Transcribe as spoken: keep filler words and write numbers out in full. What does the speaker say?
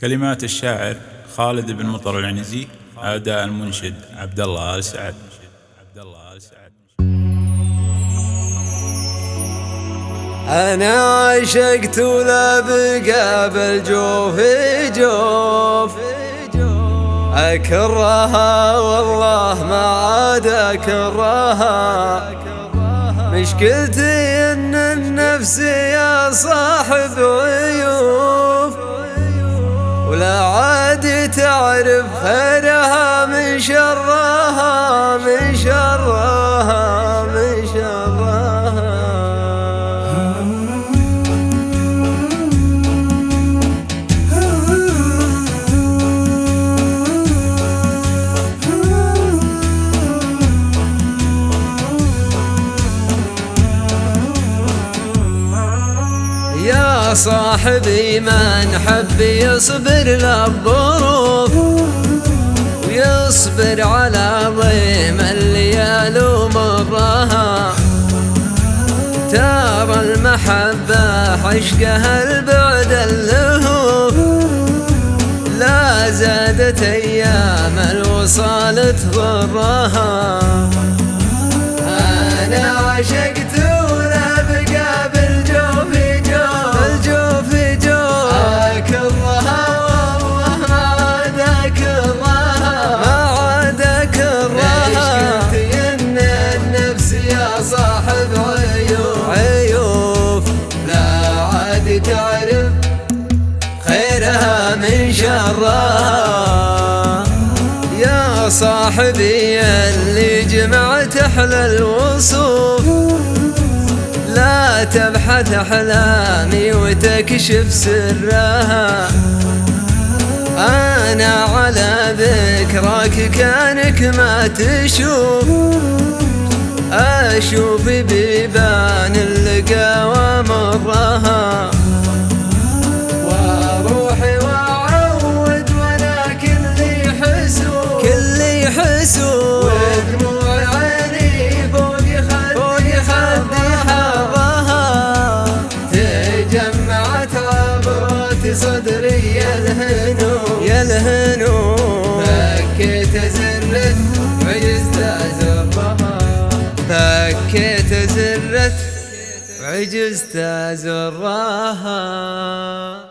كلمات الشاعر خالد بن مطر العنزي، أداء المنشد عبد الله آل سعد. أنا عشقت ولا بقى بالجوف جوف، أكرهها والله ما عاد أكرهها. مشكلتي إن النفس يا صاحب عيوب، ولا عاد تعرف خيرها من شرها من شرها من شرها. يا صاحبي من حب يصبر للظروف، ويصبر على ضيم الليال ومرها. ترى المحبة عشقها البعد اللهوف، لا زادت أيام الوصال تضرها. أنا عشقت تعرف خيرها من شرها. يا صاحبي اللي جمعت أحلى الوصوف، لا تبحث أحلامي وتكشف سرها. أنا على ذكراك كانك ما تشوف، أشوف بيبان اللقا ومرها. وروحي وأعود وأنا كلي حسوب كلي حسوب، ودموع عيني فوق خدي خدي حظها. تجمعت عبرات صدري يا الهنو يا الهنو، فكيت زرت وعجزت أزرها. فكيت زرت وعجزت أزرها.